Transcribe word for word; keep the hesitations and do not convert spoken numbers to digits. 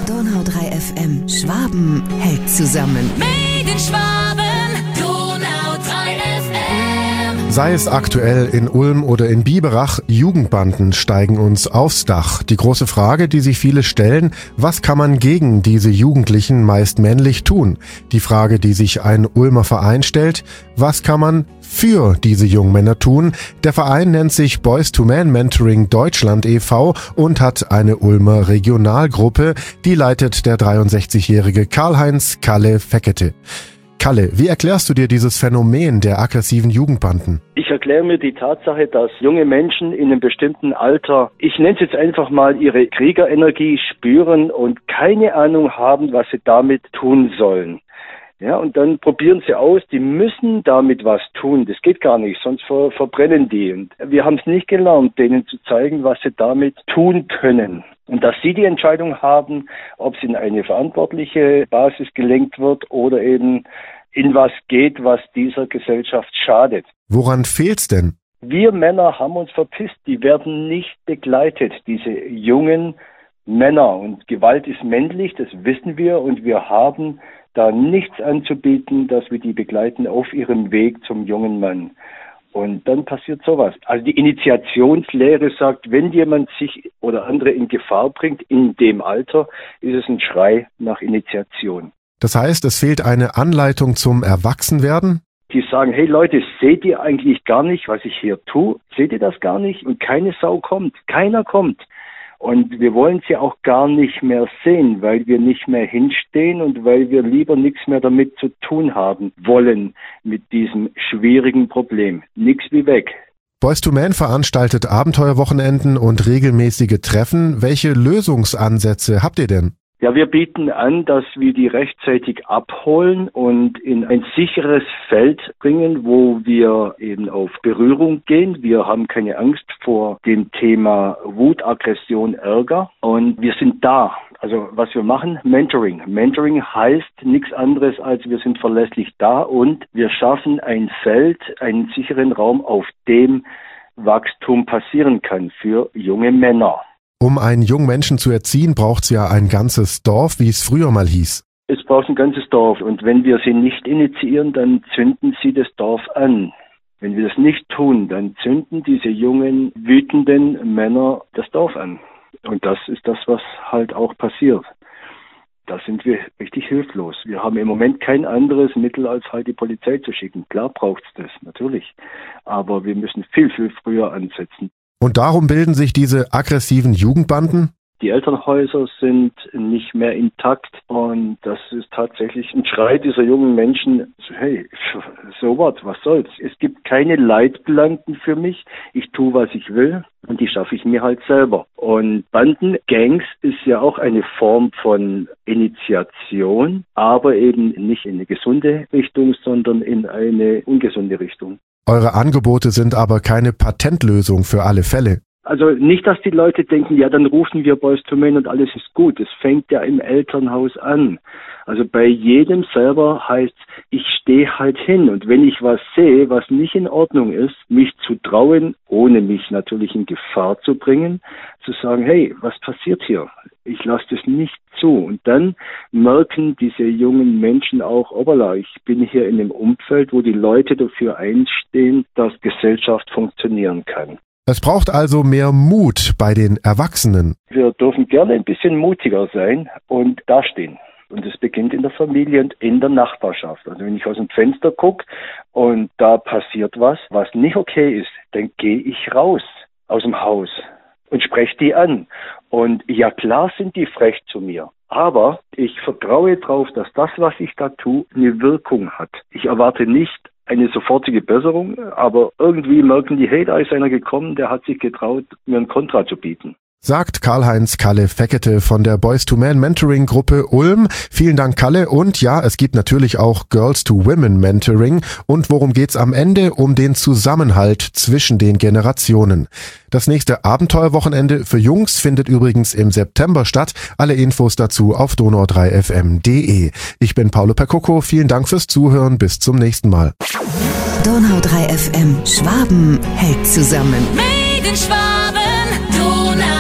Donau drei F M. Schwaben hält zusammen. Made in Schwaben, Donau drei F M. Sei es aktuell in Ulm oder in Biberach, Jugendbanden steigen uns aufs Dach. Die große Frage, die sich viele stellen, was kann man gegen diese Jugendlichen, meist männlich, tun? Die Frage, die sich ein Ulmer Verein stellt, was kann man für diese jungen Männer tun? Der Verein nennt sich Boys to Men Mentoring Deutschland e V und hat eine Ulmer Regionalgruppe, die leitet der dreiundsechzigjährige Karl-Heinz Kalle Feckete. Kalle, wie erklärst du dir dieses Phänomen der aggressiven Jugendbanden? Ich erkläre mir die Tatsache, dass junge Menschen in einem bestimmten Alter, ich nenne es jetzt einfach mal, ihre Kriegerenergie spüren und keine Ahnung haben, was sie damit tun sollen. Ja, und dann probieren sie aus, die müssen damit was tun. Das geht gar nicht, sonst ver- verbrennen die. Und wir haben es nicht gelernt, denen zu zeigen, was sie damit tun können. Und dass sie die Entscheidung haben, ob es in eine verantwortliche Basis gelenkt wird oder eben in was geht, was dieser Gesellschaft schadet. Woran fehlt's denn? Wir Männer haben uns verpisst, die werden nicht begleitet, diese jungen Männer. Und Gewalt ist männlich, das wissen wir, und wir haben da nichts anzubieten, dass wir die begleiten auf ihrem Weg zum jungen Mann. Und dann passiert sowas. Also die Initiationslehre sagt, wenn jemand sich oder andere in Gefahr bringt in dem Alter, ist es ein Schrei nach Initiation. Das heißt, es fehlt eine Anleitung zum Erwachsenwerden? Die sagen, hey Leute, seht ihr eigentlich gar nicht, was ich hier tue? Seht ihr das gar nicht? Und keine Sau kommt, keiner kommt. Und wir wollen sie auch gar nicht mehr sehen, weil wir nicht mehr hinstehen und weil wir lieber nichts mehr damit zu tun haben wollen mit diesem schwierigen Problem. Nix wie weg. Boys to Men veranstaltet Abenteuerwochenenden und regelmäßige Treffen. Welche Lösungsansätze habt ihr denn? Ja, wir bieten an, dass wir die rechtzeitig abholen und in ein sicheres Feld bringen, wo wir eben auf Berührung gehen. Wir haben keine Angst vor dem Thema Wut, Aggression, Ärger, und wir sind da. Also was wir machen, Mentoring. Mentoring heißt nichts anderes, als wir sind verlässlich da und wir schaffen ein Feld, einen sicheren Raum, auf dem Wachstum passieren kann für junge Männer. Um einen jungen Menschen zu erziehen, braucht's ja ein ganzes Dorf, wie es früher mal hieß. Es braucht ein ganzes Dorf, und wenn wir sie nicht initiieren, dann zünden sie das Dorf an. Wenn wir das nicht tun, dann zünden diese jungen, wütenden Männer das Dorf an. Und das ist das, was halt auch passiert. Da sind wir richtig hilflos. Wir haben im Moment kein anderes Mittel, als halt die Polizei zu schicken. Klar braucht's das, natürlich. Aber wir müssen viel, viel früher ansetzen. Und darum bilden sich diese aggressiven Jugendbanden? Die Elternhäuser sind nicht mehr intakt, und das ist tatsächlich ein Schrei dieser jungen Menschen. Hey, so was, was soll's? Es gibt keine Leitplanken für mich. Ich tue, was ich will, und die schaffe ich mir halt selber. Und Banden, Gangs ist ja auch eine Form von Initiation, aber eben nicht in eine gesunde Richtung, sondern in eine ungesunde Richtung. Eure Angebote sind aber keine Patentlösung für alle Fälle. Also nicht, dass die Leute denken, ja, dann rufen wir Boys to Men und alles ist gut. Es fängt ja im Elternhaus an. Also bei jedem selber heißt, ich stehe halt hin, und wenn ich was sehe, was nicht in Ordnung ist, mich zu trauen, ohne mich natürlich in Gefahr zu bringen, zu sagen, hey, was passiert hier? Ich lasse das nicht zu. Und dann merken diese jungen Menschen auch, obala, ich bin hier in einem Umfeld, wo die Leute dafür einstehen, dass Gesellschaft funktionieren kann. Es braucht also mehr Mut bei den Erwachsenen. Wir dürfen gerne ein bisschen mutiger sein und dastehen. Und es beginnt in der Familie und in der Nachbarschaft. Also wenn ich aus dem Fenster gucke und da passiert was, was nicht okay ist, dann gehe ich raus aus dem Haus und spreche die an. Und ja, klar sind die frech zu mir. Aber ich vertraue darauf, dass das, was ich da tue, eine Wirkung hat. Ich erwarte nicht eine sofortige Besserung, aber irgendwie merken die, hey, da ist einer gekommen, der hat sich getraut, mir ein Kontra zu bieten. Sagt Karl-Heinz Kalle Feckete von der Boys to Men Mentoring Gruppe Ulm. Vielen Dank, Kalle. Und ja, es gibt natürlich auch Girls to Women Mentoring. Und worum geht's am Ende? Um den Zusammenhalt zwischen den Generationen. Das nächste Abenteuerwochenende für Jungs findet übrigens im September statt. Alle Infos dazu auf donau drei f m punkt de. Ich bin Paolo Percocco. Vielen Dank fürs Zuhören. Bis zum nächsten Mal. Donau drei F M. Schwaben hält zusammen. Made in Schwaben, Donau